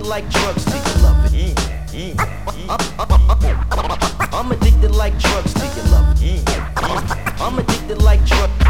like drugs, do you love it? I'm addicted like drugs, do you love it? I'm addicted like drugs, do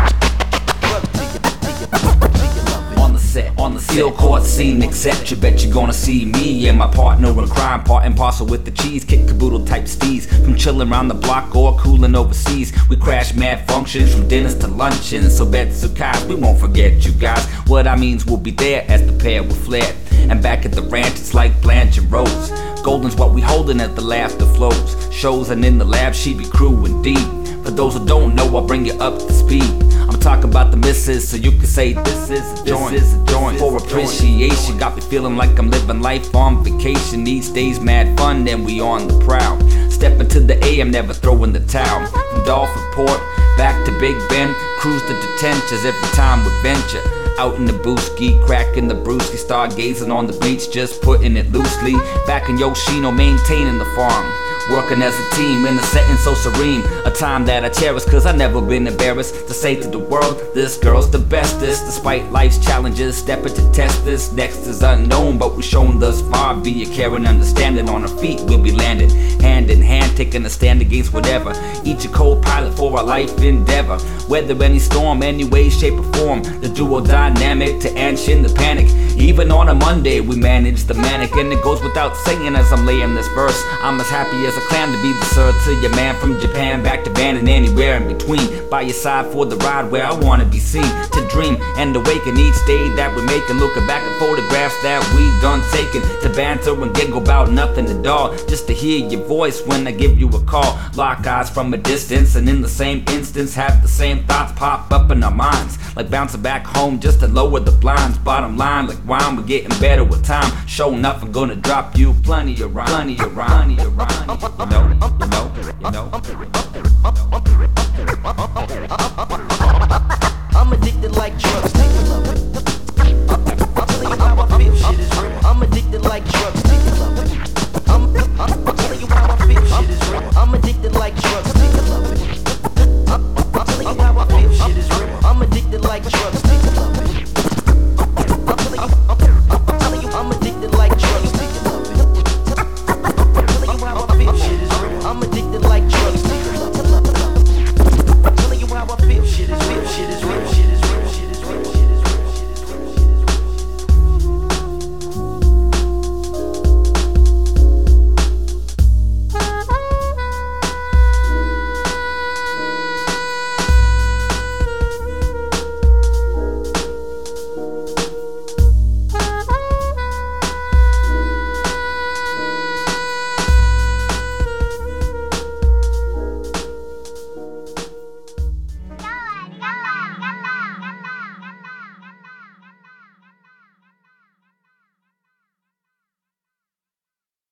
you love it? On the set, on the seal court scene, etc. Bet you're gonna see me and my partner in crime, part and parcel with the cheese, kick caboodle type steez. From chilling around the block or cooling overseas, we crash mad functions from dinners to luncheons. So bet Sukai, we won't forget you guys. What I mean's we'll be there as the pair will flare. And back at the ranch, it's like Blanche and Rose. Golden's what we holding as the laughter flows. Shows and in the lab, she be crew indeed. For those who don't know, I'll bring you up to speed. I'm talking about the misses, so you can say this is a joint. For appreciation, got me feeling like I'm living life on vacation. Each day's mad fun, then we on the prowl. Step into the AM, never throwing the towel. From Dolphin Port, back to Big Ben, cruise to detentions every time we venture. Out in the booski, cracking the brewski, stargazing on the beach, just putting it loosely. Back in Yoshino, maintaining the farm. Working as a team in a setting so serene. A time that I cherish cause I never been embarrassed to say to the world, this girl's the bestest. Despite life's challenges, stepping to test this. Next is unknown, but we've shown thus far. Be a caring understanding, on our feet we'll be landing. Hand in hand, taking a stand against whatever. Each a co-pilot for our life endeavor. Weather any storm, any way, shape or form. The duo dynamic to answer in the panic. Even on a Monday we manage the manic. And it goes without saying as I'm laying this verse, I'm as happy as a clam to be the sir to your man from Japan, back to Van and anywhere in between. By your side for the ride where I wanna be seen. To dream and awaken each day that we're making. Looking back at photographs that we done taken. To banter and giggle about nothing at all. Just to hear your voice when I give you a call. Lock eyes from a distance and in the same instance have the same thoughts pop up in our minds. Like bouncing back home just to lower the blinds. Bottom line like wine, we're getting better with time. Show enough, I'm gonna drop you plenty of rhyme. Plenty of rhyme, plenty of rhyme. You know. I'm addicted like drugs, do you love it? I'll tell you how I feel, shit is real. I'm addicted like drugs, do you love it? I'll tell you how I feel, shit is real. I'm addicted like drugs, do you love it? I'll tell you how I feel, shit is real. I'm addicted like drugs.